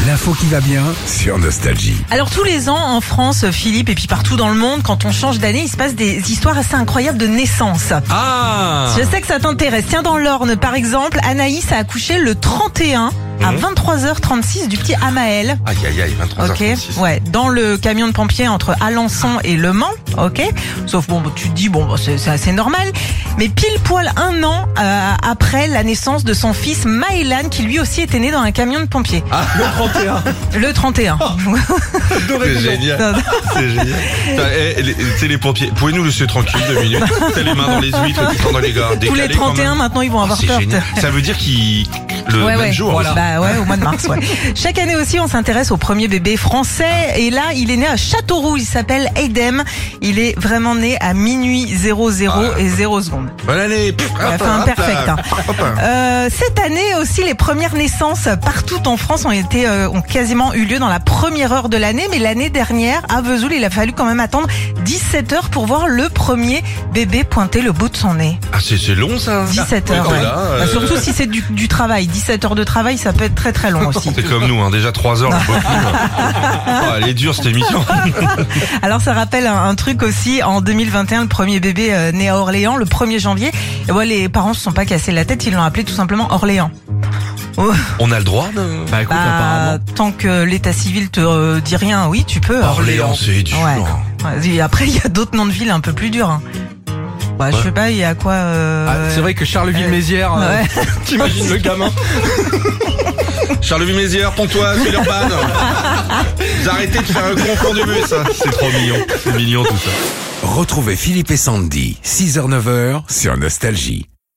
L'info qui va bien sur Nostalgie. Alors tous les ans en France, Philippe, et puis partout dans le monde, quand on change d'année, il se passe des histoires assez incroyables de naissance. Ah! Je sais que ça t'intéresse. Tiens, dans l'Orne, par exemple, Anaïs a accouché le 31 à 23h36 du petit Amaël. Aïe, aïe, aïe, 23h36. Ok, ouais, dans le camion de pompiers entre Alençon et Le Mans, ok. Sauf bon, tu te dis bon, c'est assez normal, mais pile poil un an après la naissance de son fils Maëlan, qui lui aussi était né dans un camion de pompiers. Ah, Le 31. c'est génial. C'est génial. C'est les pompiers. Pouvez-nous laisser tranquille 2 minutes? T'as les mains dans les huîtres, tout dans les gars. Tous les 31 maintenant, ils vont avoir c'est peur. génial. Ça veut dire le même jour. Voilà. Bah ouais, au mois de mars, ouais. Chaque année aussi, on s'intéresse au premier bébé français. Et là, il est né à Châteauroux. Il s'appelle Aidem. Il est vraiment né à minuit 00 et 0 secondes. Bonne année. Il a fait un perfect. Cette année aussi, les premières naissances partout en France ont quasiment eu lieu dans la première heure de l'année. Mais l'année dernière, à Vesoul, il a fallu quand même attendre 17 heures pour voir le premier bébé pointer le bout de son nez. Ah, c'est long ça. 17 heures, ouais. Bah, surtout si c'est du travail. 17 heures de travail, ça peut être très très long aussi. C'est comme nous, hein. Déjà 3 heures, on peut plus. Elle est dure cette émission. Alors ça rappelle un truc aussi, en 2021, le premier bébé né à Orléans, le 1er janvier. Et ouais, les parents se sont pas cassés la tête, ils l'ont appelé tout simplement Orléans. Oh. On a le droit de... Bah écoute, apparemment. Tant que l'état civil te dit rien, oui, tu peux. Orléans, c'est dur. Ouais. Et après, il y a d'autres noms de villes un peu plus durs. Hein. Bah, je sais pas, il y a quoi C'est vrai que Charleville-Mézières, ouais. t'imagines le gamin. Charleville-Mézières, Pontoise, Villeurbanne. Vous arrêtez de faire un concours de bus, ça. C'est trop mignon. C'est mignon tout ça. Retrouvez Philippe et Sandy, 6h-9h sur Nostalgie.